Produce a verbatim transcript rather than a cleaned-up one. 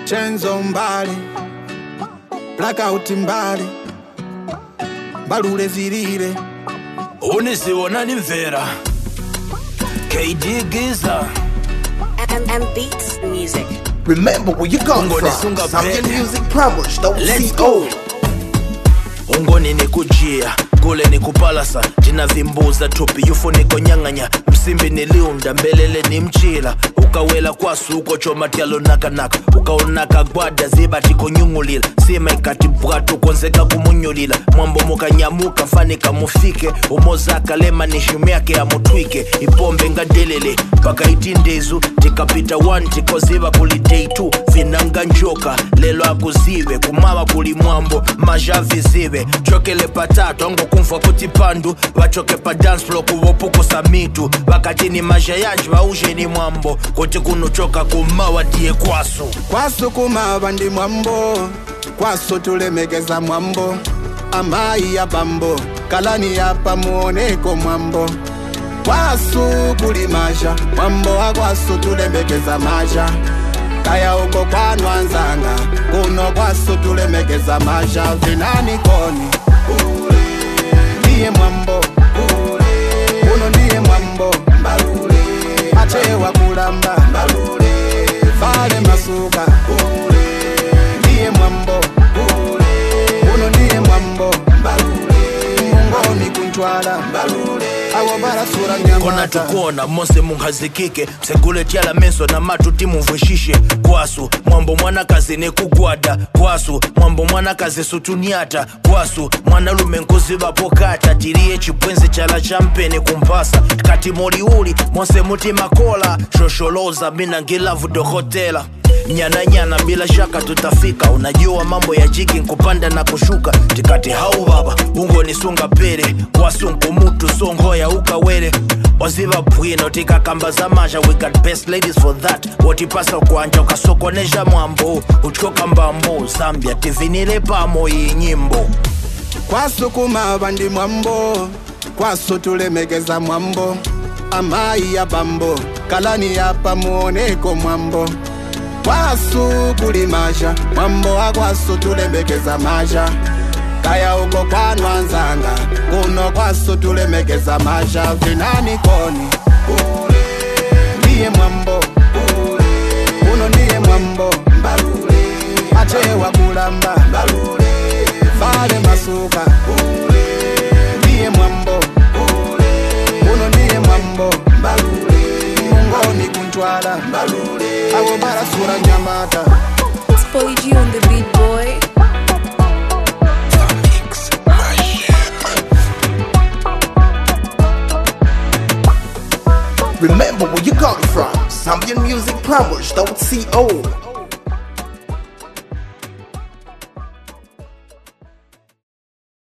Chenzo mbali, blackout mbali, balule zilile. Unisiona ni mvera K D Giza and, and Beats Music. Remember where you come from. Zambian Music Plumbers, don't see old. Ungoni ni kujia, kule ni kupalasa. Jina vimbuza tupi, yufu ni konyanganya. Msimbi ni liunda, mbelele ni mchila. Ukawela kwa suko, choma tialo naka naka. Ukaonaka gwada, ziba tiko nyungulila. Sima ikati bwatu, konzeka kumunyulila. Mwambo muka nyamuka, fanika mufike. Umozaka lema ni shumyake ya mutwike. Ipombe nga delele, paka itindezu. Tikapita one, tiko ziba kuli day two. Vinanga njoka, lelo akuzive. Kumawa kuli mwambo, majavi zive. Chokele patato, ango kumfa kuti pandu. Wachoke pa dance floor kuwopuko samitu. Wakati ni majayaji wa uje ni mwambo. Kote kunuchoka kumawa die kwaso. Kwaso kumawa ndi mwambo. Kwaso tulemegeza mwambo. Amai ya bambo, kalani ya pamuoneko mwambo. Kwaso kuli maja, mwambo wa kwaso tulemegeza maja. Kaya uko kwa nwanzanga, kuno kwaso tulemegeza maja. Vinani koni, ule, ndiye mwambo, ule, kuno ndiye mwambo, mbalule, achewa kulamba, mbalule, vale masuka, ule, ndiye mwambo, ule, kuno ndiye mwambo, mbalule, mungoni kuntwala, mbalule. Kona tukona, monse munghazikike. Msegule tiala menso na matu timu mvwishishe. Kwasu, mwambo mwana kazi ne kugwada. Kwasu, mwambo mwana kazi sutuniata. Kwasu, mwana lume nkozi bapokata. Tirie chipwenzi chala champene kumpasa. Kati mori uli, monse muti makola. Shosholoza, mina ngilavu do hotela. Nyana nyana bila shaka tutafika. Unajua mambo ya jiki nkupanda na kushuka. Tikati hau baba, ungo nisunga pere. Kwasu nkumutu songo ya ukawere. Oziva bwino tika kamba za maja. We got best ladies for that. Wotipasa kwanja ukasoko neja mwambo. Uchikoka mbambo, Zambia tivinile pamo hii nyimbo. Kwasu kumawa ndi mwambo. Kwasu tulemegeza mwambo. Amai ya bambo, kalani ya pamuoneko mwambo. Kwasu kuli maja, mwambo wa kwasu tulemegeza maja. Kaya uko kwa nwanzanga, kuno kwasu tulemegeza maja. Vinani koni, ule, ndiye mwambo, ule, kuno ndiye mwambo, mbalule, achewa kulamba, mbalule, vale masuka, ule, ndiye mwambo, ule, kuno ndiye mwambo, mbalule, mungoni kuntwala, mbalule. It's Polly G on the beat, boy. Remember where you come from. Zambian Music Plumbers, don't see old.